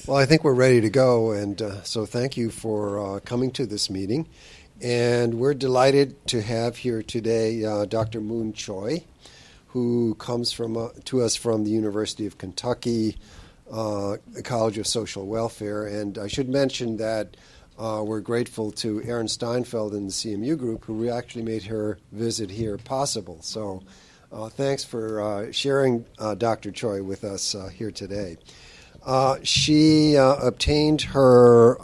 Well, I think we're ready to go, and so thank you for coming to this meeting. And we're delighted to have here today Dr. Moon Choi, who comes to us from the University of Kentucky College of Social Welfare. And I should mention that we're grateful to Erin Steinfeld and the CMU group, who actually made her visit here possible. So thanks for sharing Dr. Choi with us here today. She obtained her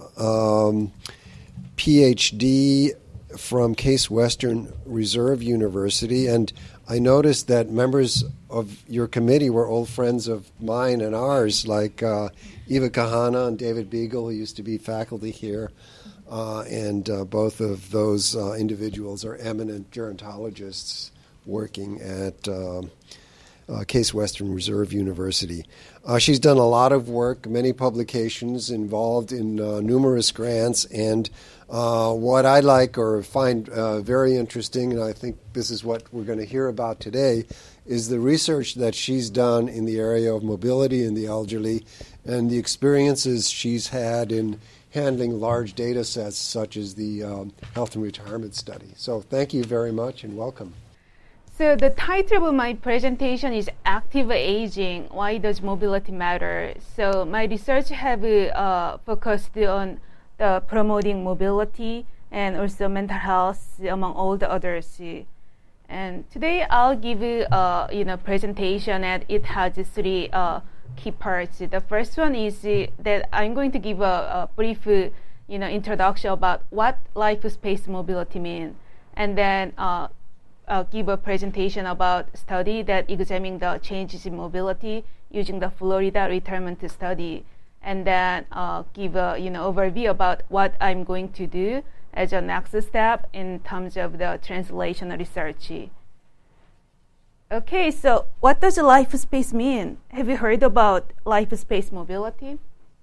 PhD from Case Western Reserve University, and I noticed that members of your committee were old friends of mine and ours, like Eva Kahana and David Beagle, who used to be faculty here, and both of those individuals are eminent gerontologists working at Case Western Reserve University. She's done a lot of work, many publications, involved in numerous grants, and what I like or find very interesting, and I think this is what we're going to hear about today, is the research that she's done in the area of mobility in the elderly and the experiences she's had in handling large data sets such as the Health and Retirement Study. So thank you very much and welcome. So the title of my presentation is Active Aging, Why Does Mobility Matter? So my research have focused on the promoting mobility and also mental health among all the others. And today I'll give you presentation, and it has three key parts. The first one is that I'm going to give a brief introduction about what life space mobility means, and then give a presentation about study that examining the changes in mobility using the Florida retirement study, and then give a overview about what I'm going to do as a next step in terms of the translational research. Okay, so what does life space mean? Have you heard about life space mobility?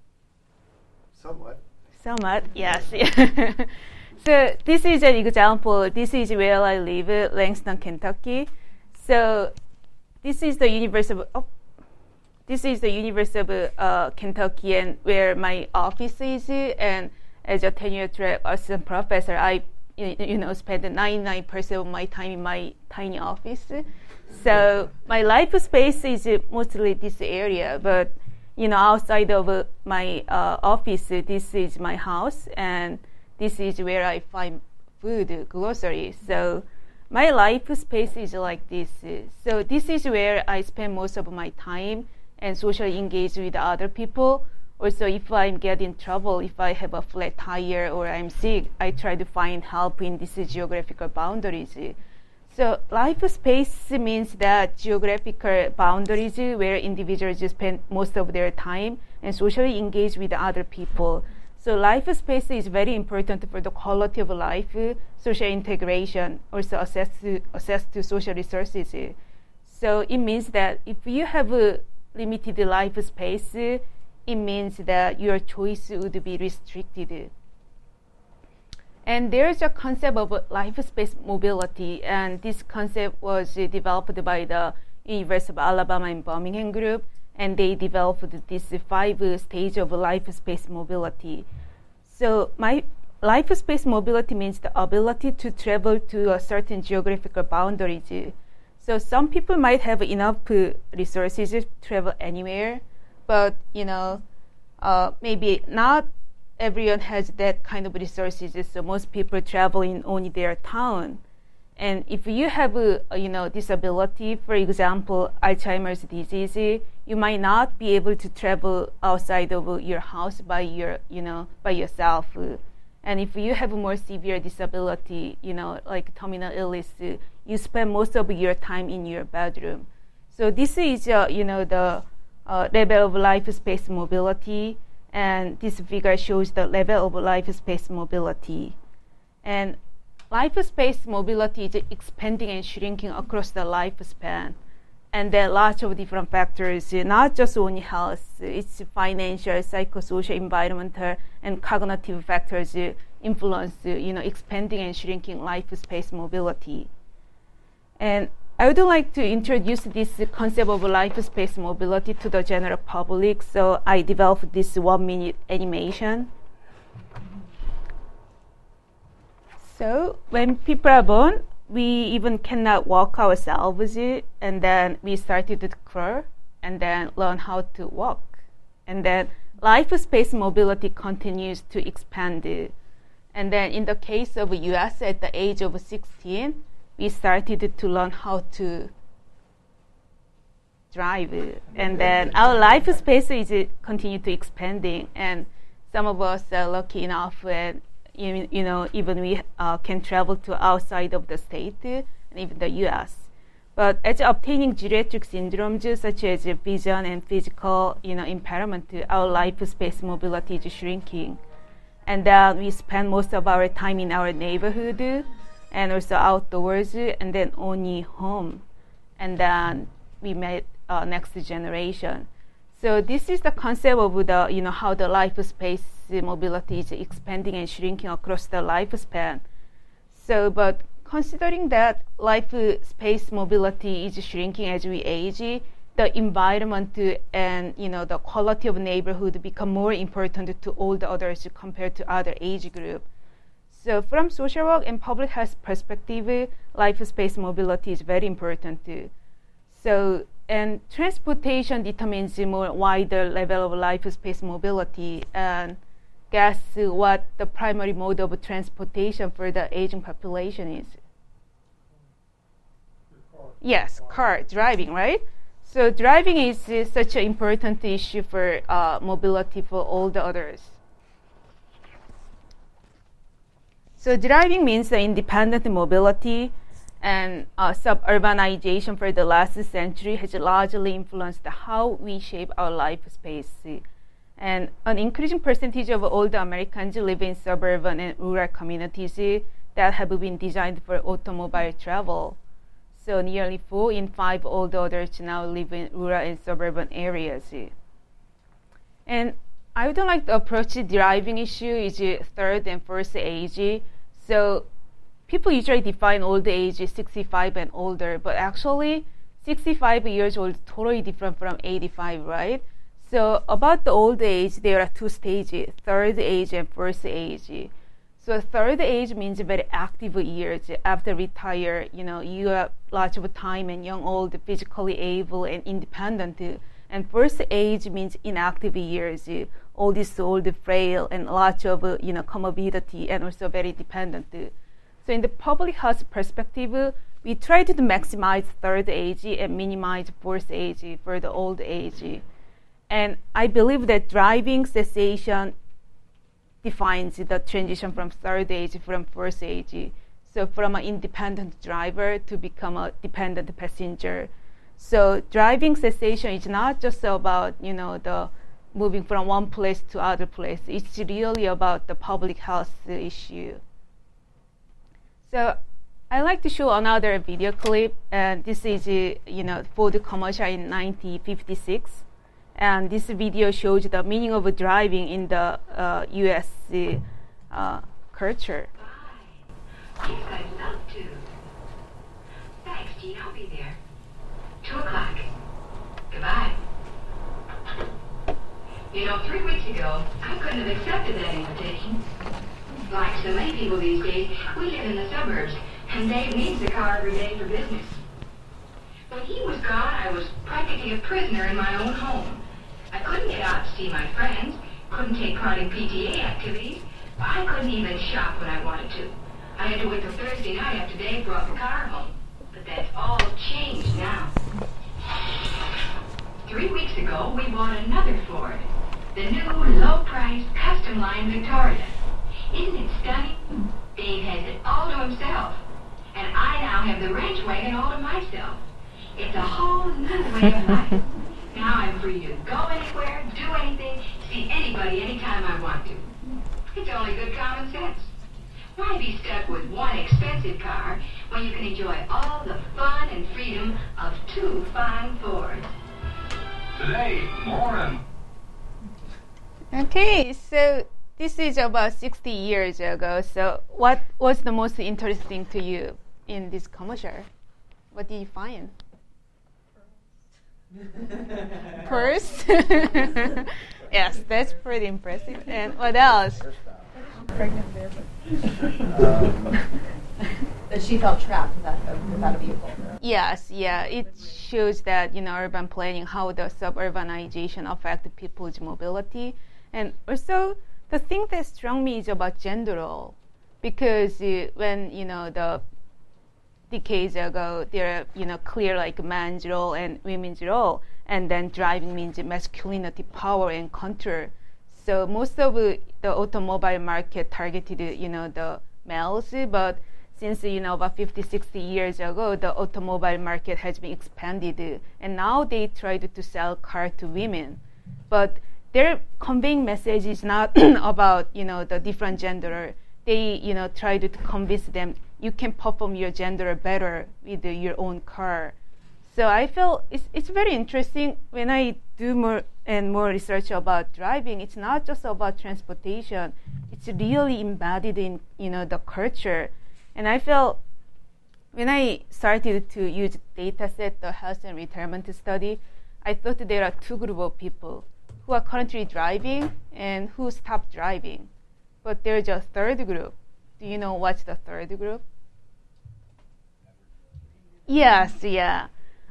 Somewhat, yes. So this is an example. This is where I live, Langston, Kentucky. So this is the University of Kentucky, and where my office is. And as a tenure-track assistant professor, I spend 99% of my time in my tiny office. So my life space is mostly this area, but outside of my office, this is my house, and this is where I find food, groceries. So my life space is like this. So this is where I spend most of my time and socially engage with other people. Also, if I get in trouble, if I have a flat tire or I'm sick, I try to find help in these geographical boundaries. So life space means that geographical boundaries where individuals spend most of their time and socially engage with other people. So life space is very important for the quality of life, social integration, also access to social resources. So it means that if you have a limited life space, it means that your choice would be restricted. And there's a concept of life space mobility, and this concept was developed by the University of Alabama in Birmingham group, and they developed this 5 stages of life space mobility. So my life space mobility means the ability to travel to a certain geographical boundaries. So some people might have enough resources to travel anywhere, but maybe not everyone has that kind of resources. So most people travel in only their town. And if you have disability, for example, Alzheimer's disease, you might not be able to travel outside of your house by yourself. And if you have a more severe disability, like terminal illness, you spend most of your time in your bedroom. So this is the level of life space mobility, and this figure shows the level of life space mobility. And life space mobility is expanding and shrinking across the lifespan. And there are lots of different factors, not just only health. It's financial, psychosocial, environmental, and cognitive factors influence, expanding and shrinking life space mobility. And I would like to introduce this concept of life space mobility to the general public. So I developed this 1-minute animation. So when people are born, we even cannot walk ourselves, and then we started to crawl, and then learn how to walk. And then life space mobility continues to expand. And then in the case of US, at the age of 16, we started to learn how to drive. And then our life space is continue to expanding. And some of us are lucky enough and even we can travel to outside of the state and even the US. But as obtaining geriatric syndromes such as vision and physical impairment, our life space mobility is shrinking. And then we spend most of our time in our neighborhood and also outdoors, and then only home. And then we met next generation. So this is the concept of the how the life space mobility is expanding and shrinking across the lifespan. So, but considering that life space mobility is shrinking as we age, the environment and the quality of neighborhood become more important to all the others compared to other age group. So, from social work and public health perspective, life space mobility is very important too. So, and transportation determines more wider level of life space mobility, and guess what the primary mode of transportation for the aging population is? Yes, car, driving, right? So driving is such an important issue for mobility for all the others. So driving means the independent mobility, and suburbanization for the last century has largely influenced how we shape our life space. And an increasing percentage of older Americans live in suburban and rural communities that have been designed for automobile travel. So nearly 4 in 5 older adults now live in rural and suburban areas. And I would like to approach the driving issue is third and fourth age. So people usually define old age as 65 and older, but actually 65 years old is totally different from 85, right? So about the old age, there are 2 stages, third age and fourth age. So third age means very active years. After retire, you have lots of time and young, old, physically able and independent. And first age means inactive years, old is old, frail, and lots of comorbidity and also very dependent. So in the public health perspective, we try to maximize third age and minimize fourth age for the old age. And I believe that driving cessation defines the transition from third age from fourth age. So from an independent driver to become a dependent passenger. So driving cessation is not just about the moving from one place to other place. It's really about the public health issue. So I like to show another video clip, and this is Ford commercial in 1956. And this video shows the meaning of driving in the U.S. Culture. Yes, I'd love to. Thanks, Jean. I'll be there. 2 o'clock. Goodbye. 3 weeks ago, I couldn't have accepted that invitation. Like so many people these days, we live in the suburbs, and Dave needs the car every day for business. When he was gone, I was practically a prisoner in my own home. I couldn't get out to see my friends, couldn't take part in PTA activities. I couldn't even shop when I wanted to. I had to wait till Thursday night after Dave brought the car home. But that's all changed now. 3 weeks ago, we bought another Ford. The new, low-priced, custom-line Victoria. Isn't it stunning? Dave has it all to himself. And I now have the ranch wagon all to myself. It's a whole new way of life. Now I'm free to go anywhere, do anything, see anybody anytime I want to. It's only good common sense. Why be stuck with one expensive car when you can enjoy all the fun and freedom of 2 fine Fords? Today, more. Okay, so this is about 60 years ago. So what was the most interesting to you in this commercial? What did you find? Purse. Yes, that's pretty impressive. And what else? Pregnant that she felt trapped without a vehicle. Yes, yeah. It shows that urban planning, how the suburbanization affects people's mobility, and also the thing that struck me is about gender role, because when the decades ago there are clear like man's role and women's role, and then driving means masculinity, power, and control. So most of the automobile market targeted the males, but since about 50, 60 years ago, the automobile market has been expanded, and now they tried to sell car to women, but their conveying message is not about the different gender. They tried to convince them you can perform your gender better with your own car. So I feel it's very interesting when I do more and more research about driving. It's not just about transportation. It's really embedded in the culture. And I feel when I started to use data set, the health and retirement study, I thought there are two groups of people who are currently driving and who stopped driving. But there's a third group. Do you know what's the third group? Yes, yeah.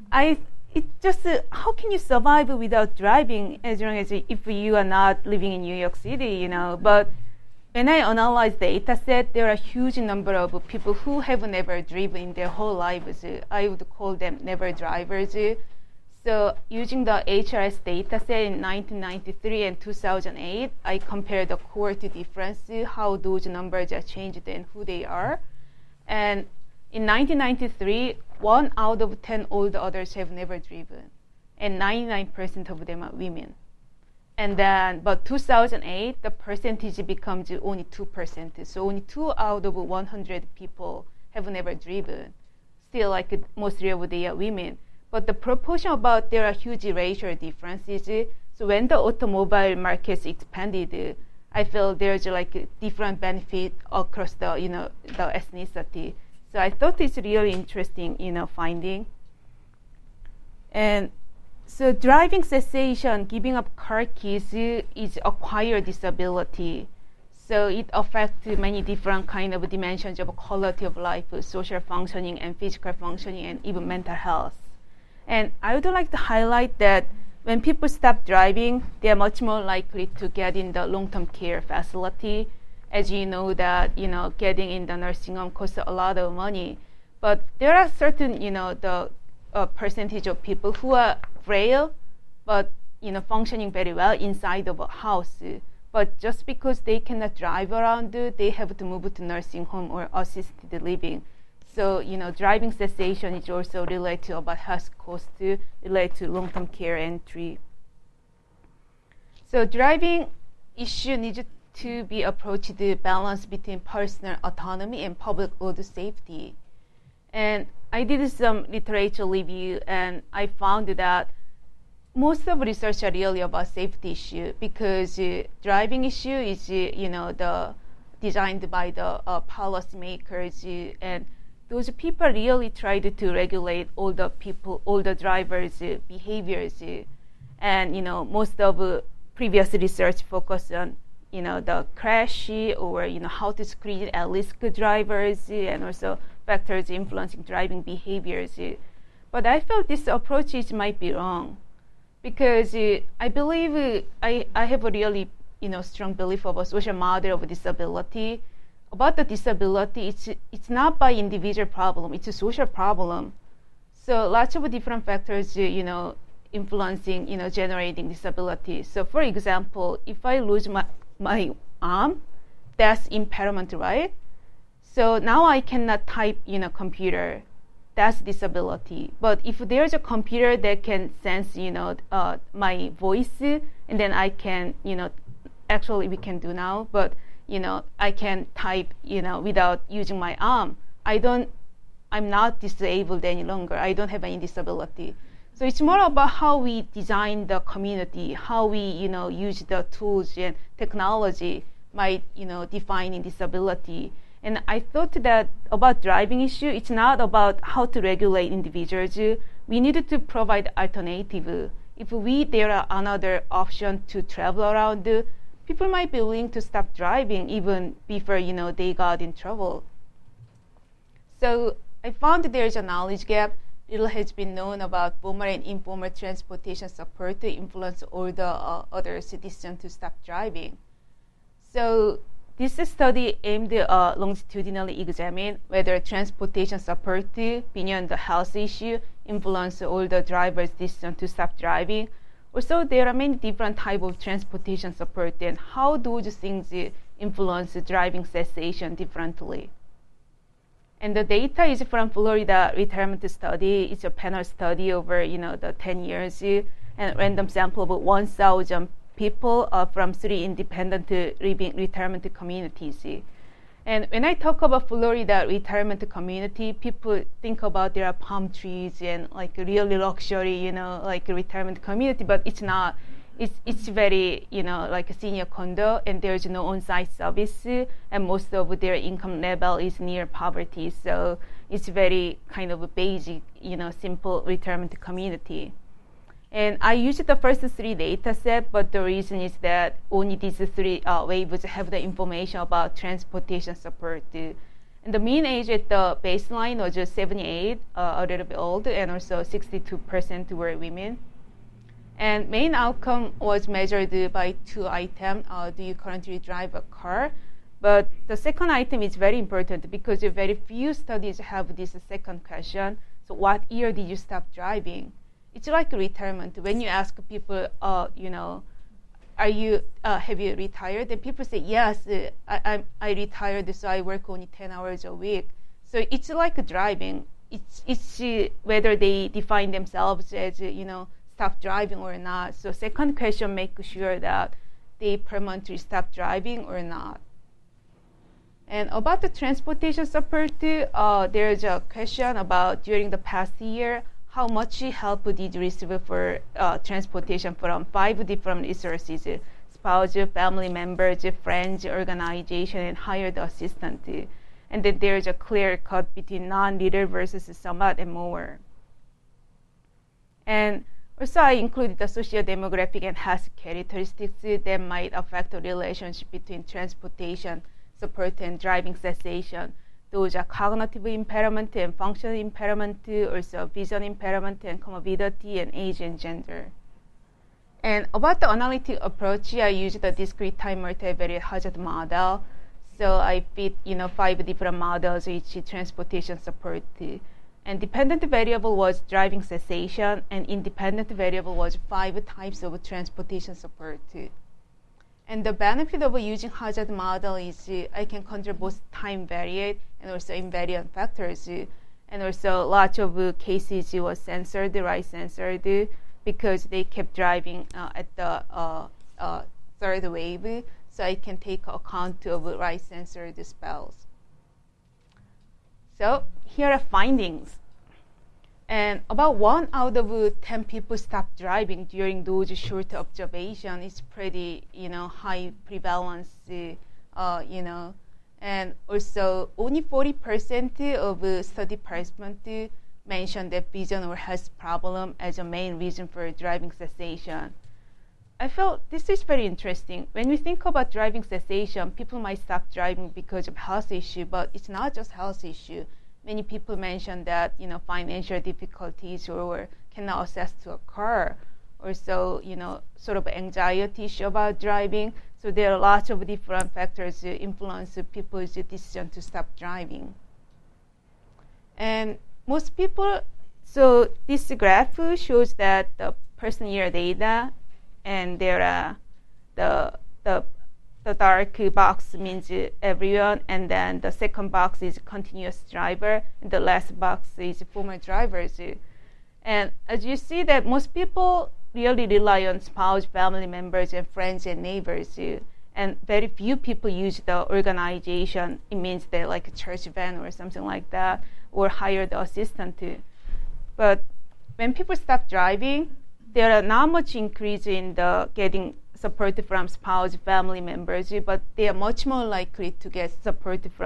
How can you survive without driving as long as if you are not living in New York City, But when I analyze the data set, there are a huge number of people who have never driven in their whole lives. I would call them never drivers. So using the HRS data set in 1993 and 2008, I compared the cohort difference, how those numbers are changed and who they are. And in 1993, 1 out of 10 older adults have never driven, and 99% of them are women. And then, but 2008, the percentage becomes only 2%. So only 2 out of 100 people have never driven. Still, like mostly of they are women. But the proportion about there are huge racial differences. So when the automobile markets expanded, I feel there's like a different benefit across the the ethnicity. So I thought it's really interesting finding. And so driving cessation, giving up car keys is acquired disability. So it affects many different kind of dimensions of quality of life, social functioning and physical functioning, and even mental health. And I would like to highlight that when people stop driving, they are much more likely to get in the long-term care facility. As you know that, getting in the nursing home costs a lot of money. But there are certain, the percentage of people who are frail, but, functioning very well inside of a house. But just because they cannot drive around, they have to move to nursing home or assisted living. So, driving cessation is also related to about health costs, related to long-term care entry. So driving issue needs to be approached the balance between personal autonomy and public road safety. And I did some literature review, and I found that most of research are really about safety issue, because driving issue is, the designed by the policymakers, and those people really tried to regulate all the drivers' behaviors, and most of previous research focused on the crash or how to screen at-risk drivers, and also factors influencing driving behaviors. But I felt this approach might be wrong, because I believe I have a really strong belief of a social model of disability. About the disability, it's not by individual problem, it's a social problem. So lots of different factors, influencing, generating disability. So for example, if I lose my arm, that's impairment, right? So now I cannot type in a computer. That's disability. But if there's a computer that can sense, my voice, and then I can, actually we can do now, but I can type, without using my arm. I'm not disabled any longer. I don't have any disability. So it's more about how we design the community, how we, use the tools and technology might, defining disability. And I thought that about driving issue, it's not about how to regulate individuals. We needed to provide alternative. If there are another option to travel around, people might be willing to stop driving even before, they got in trouble. So I found there's a knowledge gap. Little has been known about formal and informal transportation support to influence all the other citizens to stop driving. So this study aimed longitudinally examine whether transportation support beyond the health issue influence all the drivers' decision to stop driving. Also, there are many different types of transportation support and how those things influence driving cessation differently. And the data is from Florida retirement study. It's a panel study over the 10 years and random sample of 1,000 people from 3 independent living retirement communities. And when I talk about Florida retirement community, people think about there are palm trees and like really luxury, like a retirement community, but it's not. It's very, like a senior condo, and there's no on-site service, and most of their income level is near poverty. So it's very kind of a basic, simple retirement community. And I used the first 3 data set, but the reason is that only these 3 waves have the information about transportation support. And the mean age at the baseline was just 78, a little bit old, and also 62% were women. And main outcome was measured by 2 items. Do you currently drive a car? But the second item is very important because very few studies have this second question. So what year did you stop driving? It's like retirement. When you ask people, have you retired? And people say, yes, I retired, so I work only 10 hours a week. So it's like driving. It's whether they define themselves as, stop driving or not. So second question, make sure that they permanently stop driving or not. And about the transportation support, there's a question about during the past year, how much help did you receive for transportation from 5 different resources: spouse, family members, friends, organization, and hired assistant. And then there's a clear cut between non-leader versus somewhat and more. And also, I included the socio-demographic and health characteristics that might affect the relationship between transportation support and driving cessation. Those are cognitive impairment and functional impairment, also vision impairment and comorbidity, and age and gender. And about the analytic approach, I used the discrete time multivariate hazard model. So I fit 5 different models, each transportation support. And dependent variable was driving cessation, and independent variable was 5 types of transportation support. And the benefit of using hazard model is I can control both time variate and also invariant factors. And also lots of cases was censored, right censored, because they kept driving at the 3rd wave. So I can take account of right censored spells. So here are findings. And about 1 out of 10 people stop driving during those short observations. It's pretty, high prevalence, And also only 40% of study participants mentioned that vision or health problem as a main reason for driving cessation. I felt this is very interesting. When we think about driving cessation, people might stop driving because of health issue, but it's not just health issue. Many people mention that, financial difficulties or cannot access to a car, or so, sort of anxiety issue about driving. So there are lots of different factors that influence people's decision to stop driving. And most people, so this graph shows that the person year data, and there are the dark box means everyone, and then the second box is continuous driver, and the last box is former drivers. And as you see that most people really rely on spouse, family members, and friends and neighbors. And very few people use the organization. It means they're like a church van or something like that, or hire the assistant. But when people stop driving, there are not much increase in the getting support from spouse, family members, but they are much more likely to get support from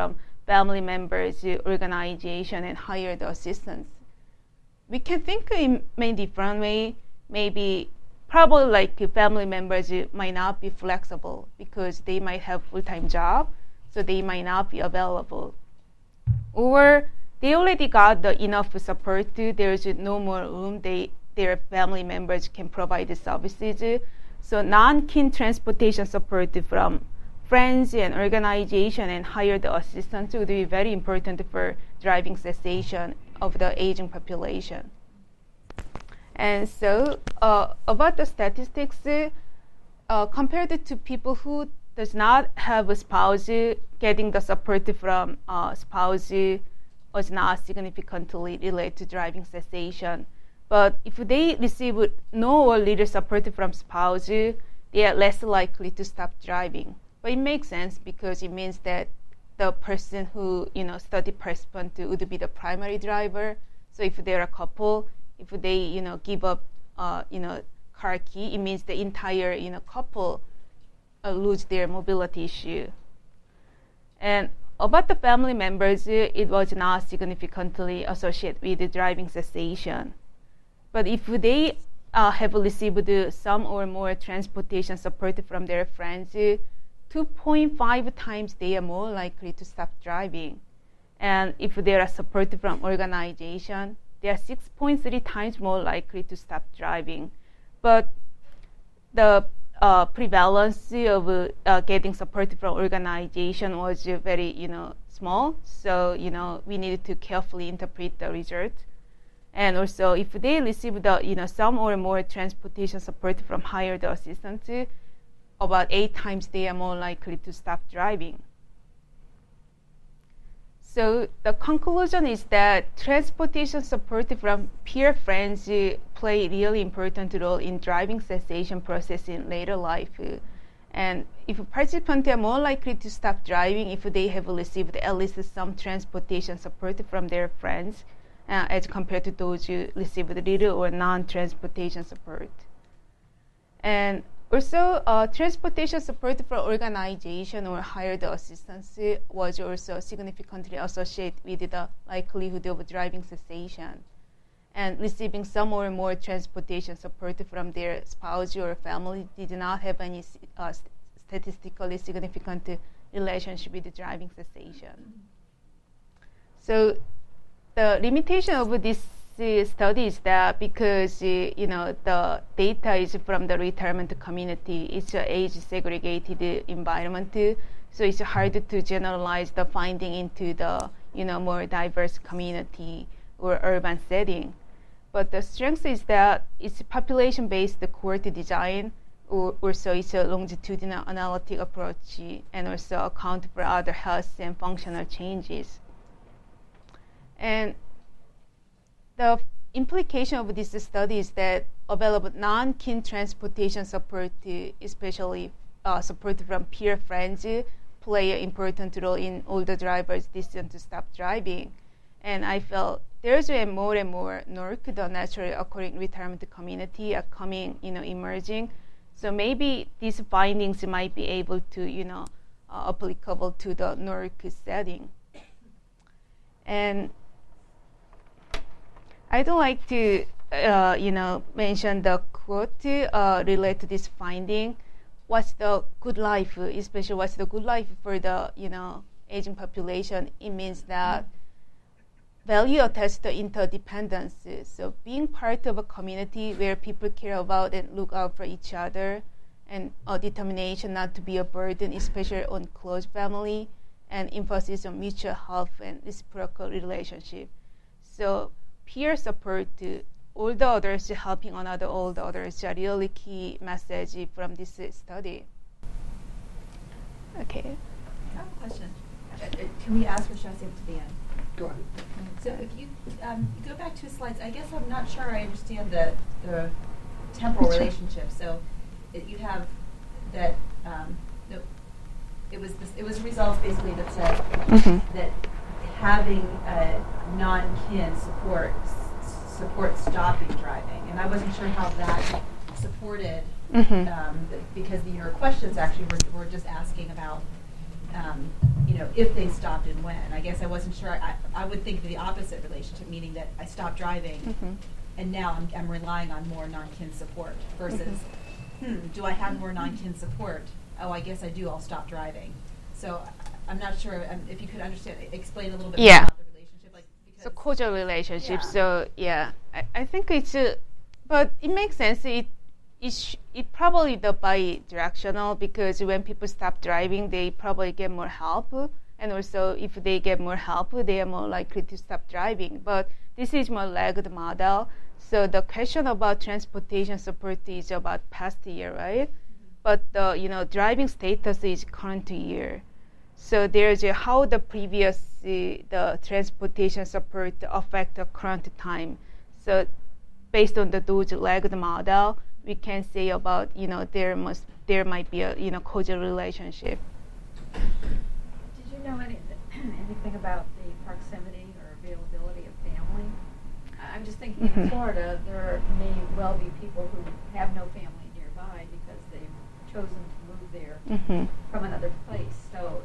family members' organization and hire the assistants. We can think in many different ways. Maybe probably like family members might not be flexible because they might have full-time job, so they might not be available. Or they already got enough support. There's no more room. Their family members can provide the services. So non-kin transportation support from friends and organization and hired assistants would be very important for driving cessation of the aging population. And so about the statistics, compared to people who does not have a spouse, getting the support from spouse was not significantly related to driving cessation. But if they receive no or little support from spouse, they are less likely to stop driving. But it makes sense because it means that the person who, study participant would be the primary driver. So if they're a couple, if they, give up, car key, it means the entire, couple lose their mobility issue. And about the family members, it was not significantly associated with the driving cessation. But if they have received some or more transportation support from their friends, 2.5 times they are more likely to stop driving. And if there are support from organization, they are 6.3 times more likely to stop driving. But the prevalence of getting support from organization was very, small. So, we needed to carefully interpret the result. And also, if they receive the, some or more transportation support from hired assistants, about 8 times they are more likely to stop driving. So the conclusion is that transportation support from peer friends play a really important role in driving cessation process in later life. And if participants are more likely to stop driving if they have received at least some transportation support from their friends, as compared to those who received little or non-transportation support. And also, transportation support for organization or hired assistance was also significantly associated with the likelihood of driving cessation. And receiving some or more transportation support from their spouse or family did not have any statistically significant relationship with driving cessation. So the limitation of this study is that because the data is from the retirement community, it's an age-segregated environment, so it's hard to generalize the finding into the more diverse community or urban setting. But the strength is that it's population-based cohort design, or also it's a longitudinal analytic approach, and also account for other health and functional changes. And the implication of this study is that available non-kin transportation support, especially support from peer friends, play an important role in older drivers' decision to stop driving. And I felt there's more and more NORC, the naturally occurring retirement community, are emerging. So maybe these findings might be able to, applicable to the NORC setting. And I'd like to, mention the quote related to this finding. What's the good life, especially what's the good life for the, aging population? It means that value attached to interdependence. So being part of a community where people care about and look out for each other, and a determination not to be a burden, especially on close family, and emphasis on mutual help and reciprocal relationship. So peer support, all the others helping another all the others, are really key message from this study. Okay. I have a question. Can we ask or should I save it to the end? Go ahead. So if you go back 2 slides, I guess I'm not sure I understand the temporal relationship. So you have that it was results basically that said that having non-kin supports stopping driving, and I wasn't sure how that supported because your questions actually were just asking about if they stopped and when. I guess I wasn't sure. I would think the opposite relationship, meaning that I stopped driving, and now I'm relying on more non-kin support versus, do I have more non-kin support? Oh, I guess I do. I'll stop driving. So I'm not sure if you could explain a little bit more about the relationship. It's a causal relationship. Yeah. So I think it's, but it makes sense. It probably the bi-directional, because when people stop driving, they probably get more help, and also if they get more help, they are more likely to stop driving. But this is more lagged model. So the question about transportation support is about past year, right? But the driving status is current year. So there's how the previous the transportation support affect the current time. So based on those lagged model, we can say about there might be a causal relationship. Did you know anything about the proximity or availability of family? I'm just thinking in Florida, there may well be people who have no family nearby because they've chosen to move there from another place. So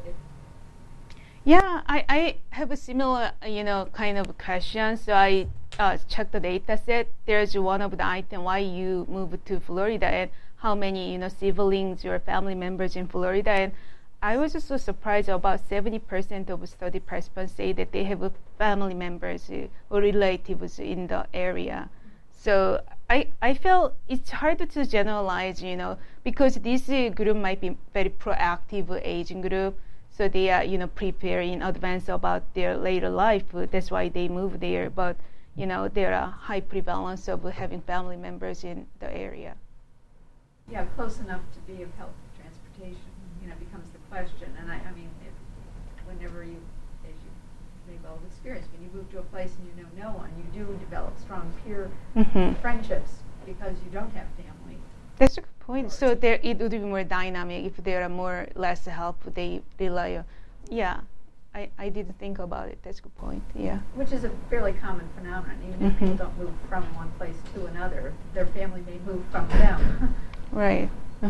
Yeah, I have a similar, kind of question. So I checked the data set. There's one of the item why you moved to Florida and how many, siblings or family members in Florida. And I was so surprised about 70% of study participants say that they have family members or relatives in the area. So I feel it's hard to generalize, because this group might be very proactive aging group. So they are, preparing in advance about their later life. That's why they move there. But, there are high prevalence of having family members in the area. Yeah, close enough to be of help with transportation, becomes the question. And I mean, whenever as you may well have experienced, when you move to a place and you know no one, you do develop strong peer friendships because you don't have family. That's a good point. So it would be more dynamic if there are less help. They rely on. Yeah, I didn't think about it. That's a good point. Yeah. Which is a fairly common phenomenon. Even if people don't move from one place to another, their family may move from them. Right.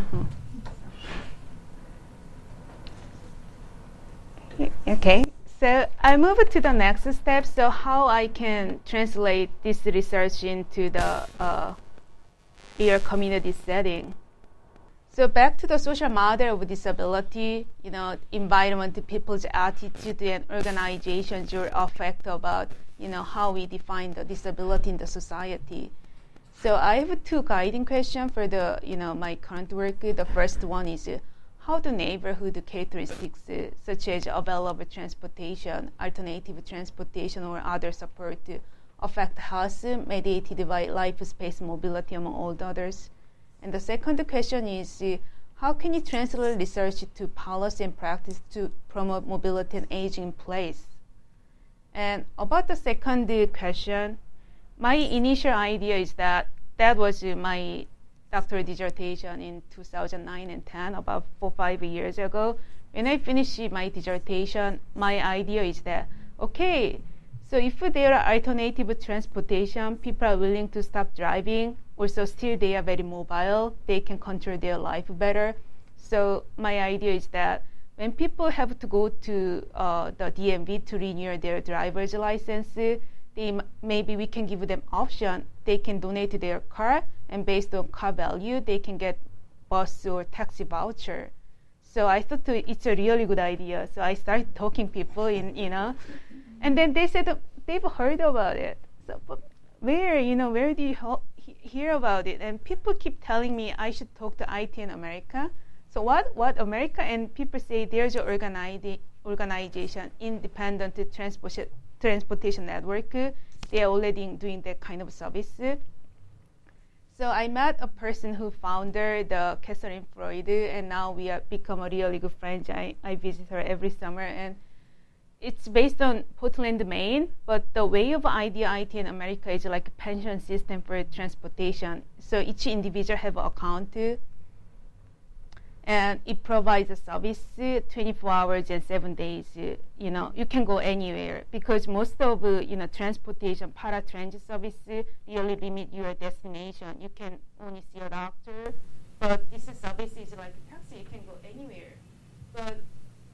Okay. So I move to the next step. So how I can translate this research into the real community setting. So back to the social model of disability, environment, people's attitude, and organizations will affect about, how we define the disability in the society. So I have two guiding questions for the, my current work. The first one is how do neighborhood characteristics such as available transportation, alternative transportation, or other support affect health mediated by life space mobility among all the others? And the second question is, how can you translate research to policy and practice to promote mobility and aging in place? And about the second question, my initial idea is that was my doctoral dissertation in 2009 and 10, about 4-5 years ago. When I finished my dissertation, my idea is that, okay, so if there are alternative transportation, people are willing to stop driving. Also, still they are very mobile. They can control their life better. So my idea is that when people have to go to the DMV to renew their driver's license, maybe we can give them option. They can donate their car, and based on car value, they can get bus or taxi voucher. So I thought it's a really good idea. So I started talking people and then they said they've heard about it. So, but where do you hear about it? And people keep telling me I should talk to ITN America. So what America? And people say there's an organization, Independent Transportation Network. They are already doing that kind of service. So I met a person who founded the Catherine Floyd, and now we have become a really good friends. I visit her every summer, and it's based on Portland, Maine, but the way of idea IT in America is like a pension system for transportation. So each individual have an account, and it provides a service 24 hours and 7 days. You can go anywhere because most of transportation paratransit service really limit your destination. You can only see a doctor, but this service is like a taxi. You can go anywhere. But the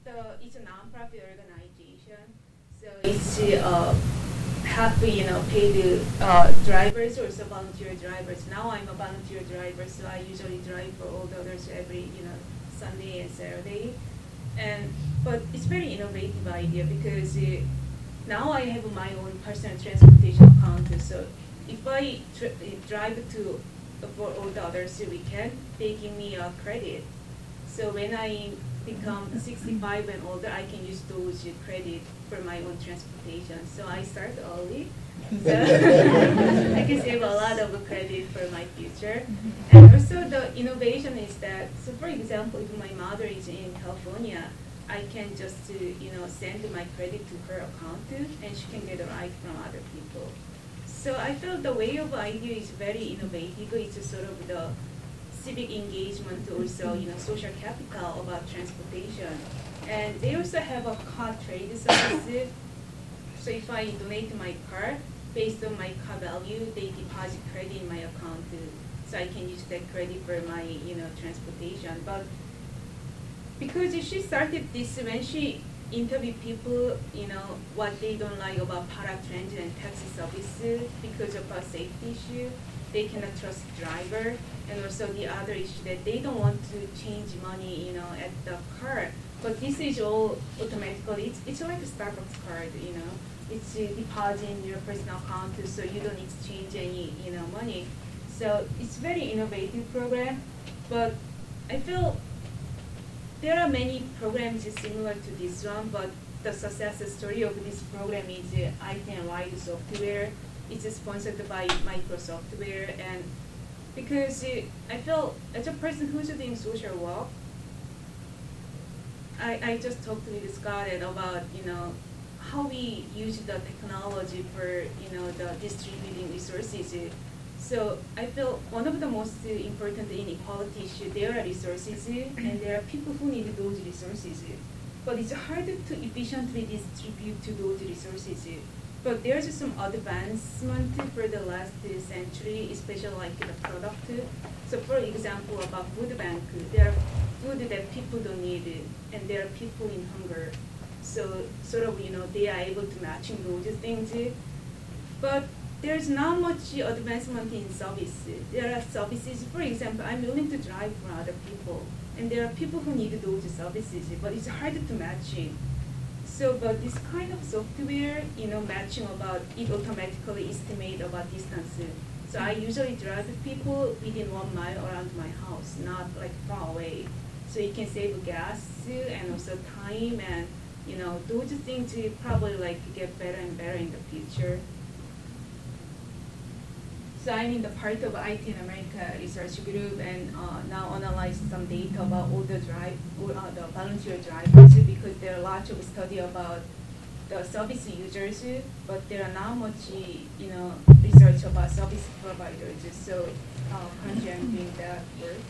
it's a nonprofit organization, so it's have to pay the drivers or so volunteer drivers. Now I'm a volunteer driver, so I usually drive for all the others every Sunday and Saturday. But it's very innovative idea because now I have my own personal transportation account. So if I drive to for all the others weekend, they give me a credit. So when I become 65 and older, I can use those credit for my own transportation. So I start early. So I can save a lot of credit for my future. And also the innovation is that, so for example, if my mother is in California, I can just send my credit to her account and she can get a ride from other people. So I felt the way of idea is very innovative. It's a sort of the civic engagement, also social capital about transportation. And they also have a car trade service. So if I donate my car, based on my car value, they deposit credit in my account, so I can use that credit for my transportation. But because she started this when she interviewed people, what they don't like about paratransit and taxi service because of a safety issue, they cannot trust driver, and also the other issue that they don't want to change money, at the car. But this is all automatically. It's like a Starbucks card, It's deposit in your personal account, so you don't need to change any, money. So it's very innovative program, but I feel there are many programs similar to this one, but the success story of this program is I10 Ride software. It's sponsored by Microsoft, and because I feel as a person who's doing social work, I just talked with Scott about how we use the technology for the distributing resources. So I feel one of the most important inequality issues, there are resources and there are people who need those resources. But it's hard to efficiently distribute to those resources. But there's some advancement for the last century, especially like the product. So for example, about food bank, there are food that people don't need and there are people in hunger. So sort of, they are able to matching those things. But there's not much advancement in service. There are services, for example, I'm willing to drive for other people. And there are people who need those services, but it's hard to match it. So, but this kind of software, matching about, it automatically estimate about distance. So I usually drive people within 1 mile around my house, not like far away. So you can save gas and also time, and those things will probably like get better and better in the future. So I'm in the part of IT in America research group, and now analyze some data about all the the volunteer drivers, because there are lots of study about the service users, but there are not much research about service providers. So currently I'm doing that work.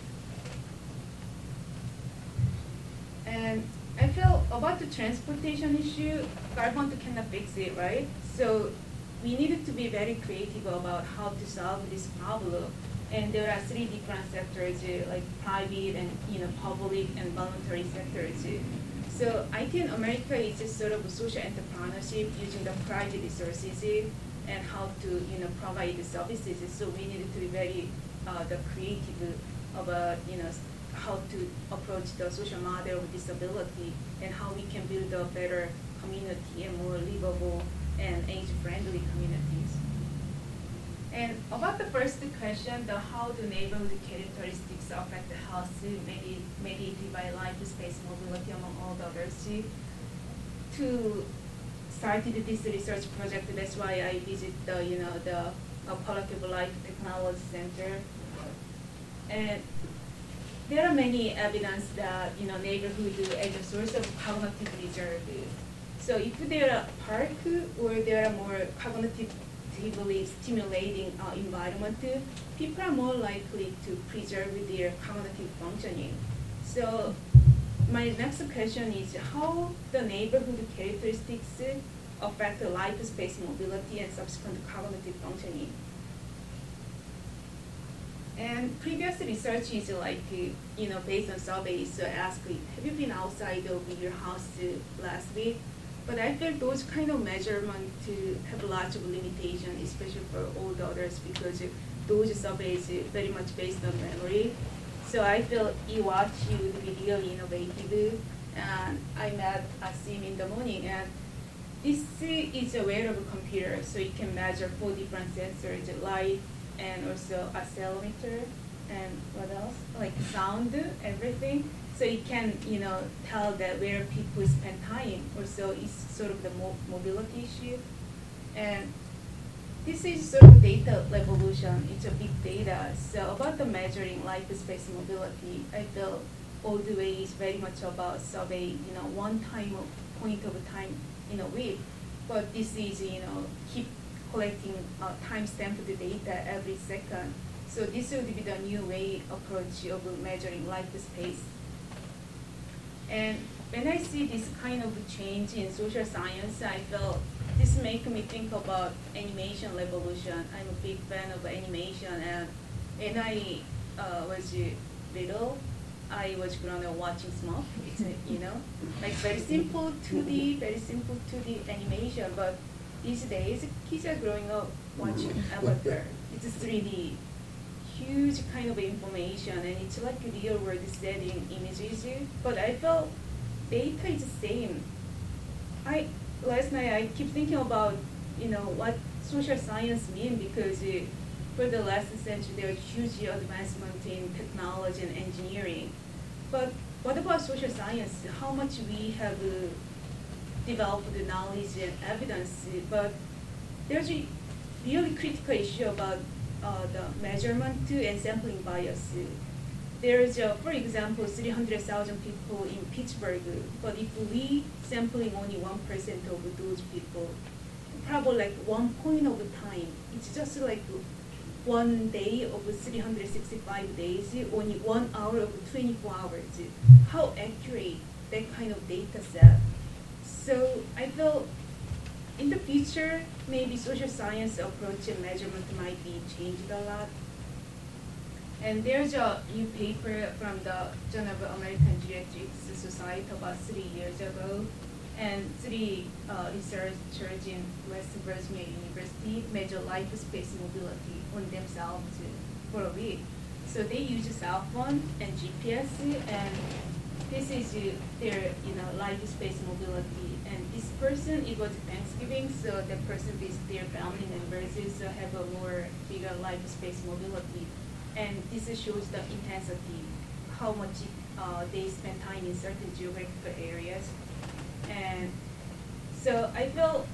And I feel about the transportation issue, government cannot fix it, right? So we needed to be very creative about how to solve this problem. And there are 3 different sectors, like private and public and voluntary sectors. So I think America is just sort of a social entrepreneurship using the private resources and how to provide the services. So we needed to be very the creative about how to approach the social model of disability and how we can build a better community and more livable and age-friendly communities. And about the first question, the how do neighborhood characteristics affect the health mediated by life, space, mobility, among all the others. To start this research project, that's why I visit the Quality of Life Technology Center. And there are many evidence that neighborhood as a source of cognitive reserve. So if there are park or there are more cognitively stimulating environment, people are more likely to preserve their cognitive functioning. So my next question is how the neighborhood characteristics affect the life space mobility and subsequent cognitive functioning. And previous research is like, based on surveys, so ask, have you been outside of your house last week? But I feel those kind of measurements have lots of limitation, especially for old adults, because those surveys are very much based on memory. So I feel eWatch would be really innovative. And I met Asim in the morning, and this is a wearable computer, so it can measure 4 different sensors, light, and also accelerometer, and what else? Like sound, everything. So it can, tell that where people spend time. Also, it's sort of the mobility issue. And this is sort of data revolution. It's a big data. So about the measuring life space mobility, I feel all the way is very much about survey, one point of time in a week. But this is, keep collecting timestamped data every second. So this would be the new way approach of measuring life space. And when I see this kind of change in social science, I feel this makes me think about animation revolution. I'm a big fan of animation, and when I was little, I was grown up watching Smurf. It's like very simple 2D animation. But these days, kids are growing up watching Avatar. It's 3D. Huge kind of information, and it's like real world setting images. But I felt data is the same. Last night I keep thinking about what social science means, because for the last century there was huge advancement in technology and engineering. But what about social science? How much we have developed the knowledge and evidence, but there's a really critical issue about the measurement and sampling bias. There's, for example, 300,000 people in Pittsburgh, but if we sampling only 1% of those people, probably like 1 point of time, it's just like 1 day of 365 days, only 1 hour of 24 hours. How accurate that kind of data set? So I feel in the future, maybe social science approach and measurement might be changed a lot. And there's a new paper from the Journal of American Geriatrics Society about 3 years ago, and 3 researchers in West Virginia University measure life space mobility on themselves for a week. So they use a cell phone and GPS, and this is their life space mobility. And this person, it was Thanksgiving, so the person with their family members so have a more bigger life space mobility. And this shows the intensity, how much they spend time in certain geographical areas. And so I feel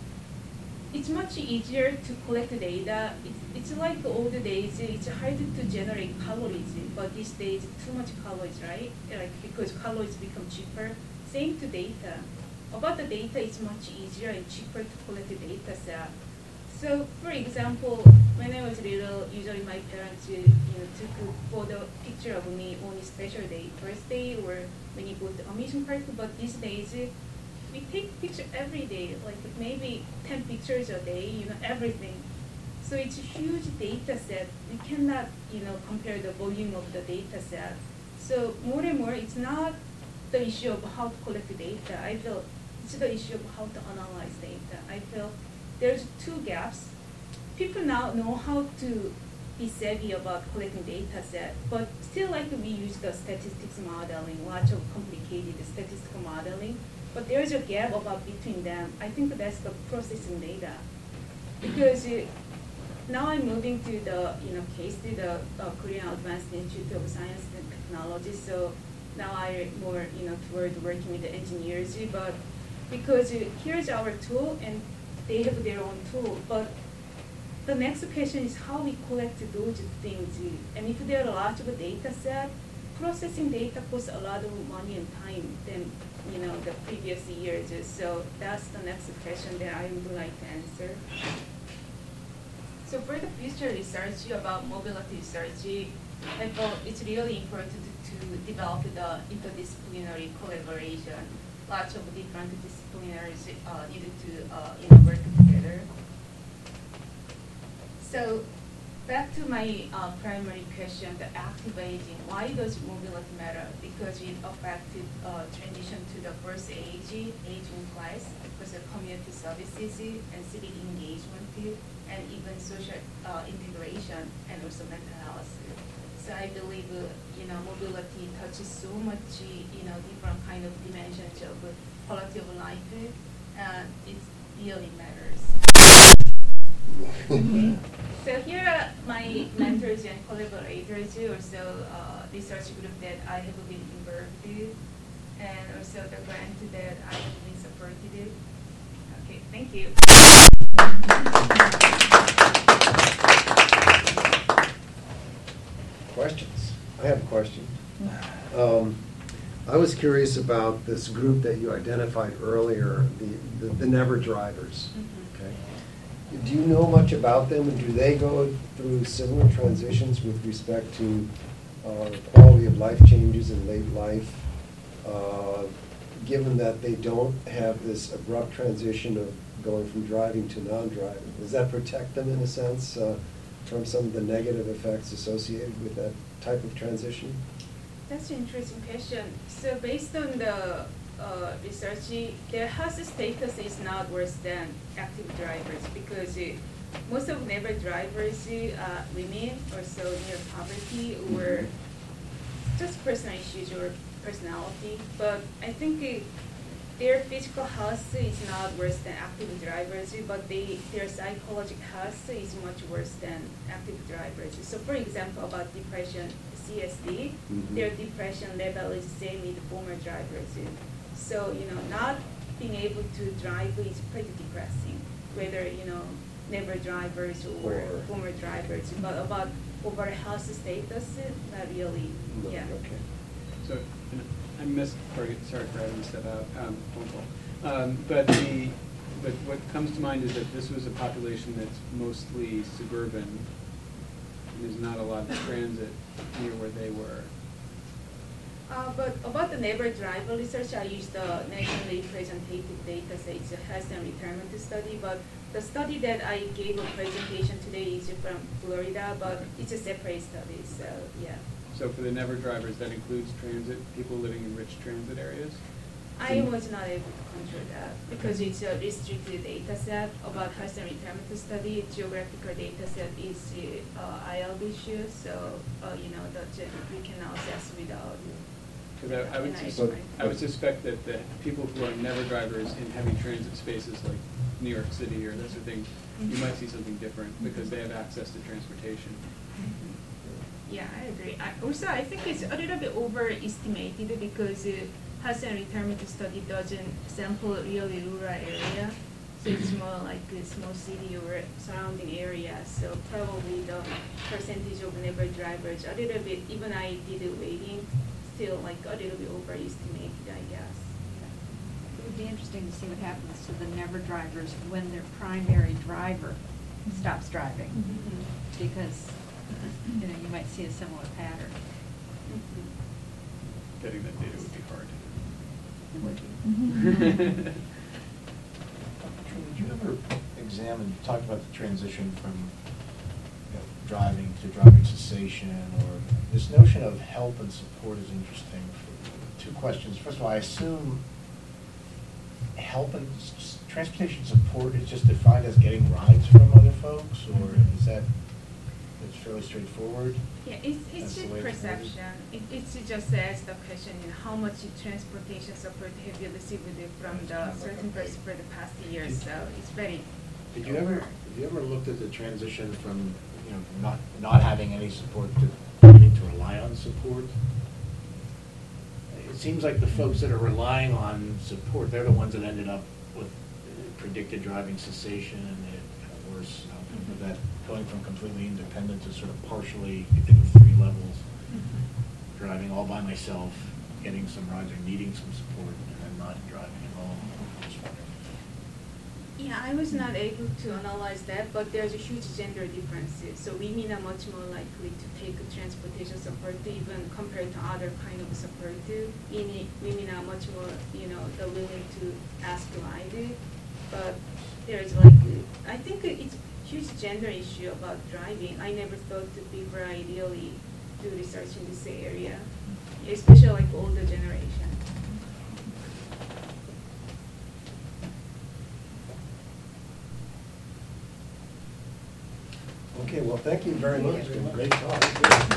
it's much easier to collect data. It's like the old days, it's hard to generate calories, but these days too much calories, right? Because calories become cheaper. Same to data. About the data, it's much easier and cheaper to collect the data set. So, for example, when I was little, usually my parents, took a photo picture of me on a special day, birthday, or when you go to amusement park. But these days, we take pictures every day, like maybe 10 pictures a day, everything. So it's a huge data set. We cannot, compare the volume of the data set. So more and more, it's not the issue of how to collect the data. I feel it's the issue of how to analyze data. I feel there's 2 gaps. People now know how to be savvy about collecting data set, but still we use the statistics modeling, lots of complicated statistical modeling, but there's a gap between them. I think that's the processing data. Because now I'm moving to the, case to the Korean Advanced Institute of Science and Technology, so now I'm more, toward working with the engineers, but because here's our tool and they have their own tool, but the next question is how we collect those things. And if there are a lot of data set, processing data costs a lot of money and time than the previous years. So that's the next question that I would like to answer. So for the future research about mobility research, I thought it's really important to develop the interdisciplinary collaboration. Lots of different disciplinaries needed to work together. So back to my primary question, the active aging. Why does mobility matter? Because it affected transition to the first aging class, because of community services and civic engagement, and even social integration, and also mental health. So I believe, mobility touches so much, different kind of dimensions of quality of life, and it really matters. Okay. So here are my mentors and collaborators, also research group that I have been involved in, and also the grant that I have been supported. Okay, thank you. Questions? I have a question. I was curious about this group that you identified earlier, the Never Drivers. Okay. Do you know much about them, and do they go through similar transitions with respect to quality of life changes in late life, given that they don't have this abrupt transition of going from driving to non-driving? Does that protect them in a sense from some of the negative effects associated with that type of transition? That's an interesting question. So based on the research, their health status is not worse than active drivers, because most of never drivers women or so near poverty or just personal issues or personality. But I think their physical health is not worse than active drivers, but their psychological health is much worse than active drivers. So for example, about depression, CSD, their depression level is same with former drivers. So, not being able to drive is pretty depressing, whether, never drivers or former drivers. But about overall health status, not really, yeah. Okay. So, I missed part of it, sorry for having to step out, phone call. But what comes to mind is that this was a population that's mostly suburban. There's not a lot of transit near where they were. But about the Never Driver research, I used the nationally representative data set. It's a health and retirement study, but the study that I gave a presentation today is from Florida, but it's a separate study, so yeah. So for the Never Drivers, that includes transit, people living in rich transit areas? I was not able to control that because it's a restricted data set about health and retirement study. Geographical data set is ILB issue, so that we cannot access without. Because I would suspect that the people who are never drivers in heavy transit spaces like New York City or that sort of thing, you might see something different because they have access to transportation. Yeah, I agree. I think it's a little bit overestimated because health and retirement study doesn't sample really rural area. So it's more like a small city or surrounding area. So probably the percentage of never drivers a little bit, even I did a weighting, still like a little bit overestimated, I guess. It would be interesting to see what happens to the never drivers when their primary driver stops driving, because you might see a similar pattern. Getting that data would be hard. It would be. Did you ever examine, you talked about the transition from driving to driving cessation, or this notion of help and support is interesting for two questions. First of all, I assume help and transportation support is just defined as getting rides from other folks, or is that it's fairly straightforward? Yeah, it's a perception. It's just as the question, how much transportation support have you received from the certain person for the past years? So it's very. Did you ever looked at the transition from not having any support to needing to rely on support? It seems like the folks that are relying on support, they're the ones that ended up with predicted driving cessation and the worse outcome of that, going from completely independent to sort of partially, you think of 3 levels, driving all by myself, getting some rides or needing some support, and then not driving at all. Just wondering. Yeah, I was not able to analyze that, but there's a huge gender differences. So women are much more likely to take transportation support, even compared to other kind of support. Women are much more, willing to ask to ride. But there's I think it's huge gender issue about driving. I never thought that people ideally do research in this area, especially like older generation. Okay, well, thank you very much. Great talk.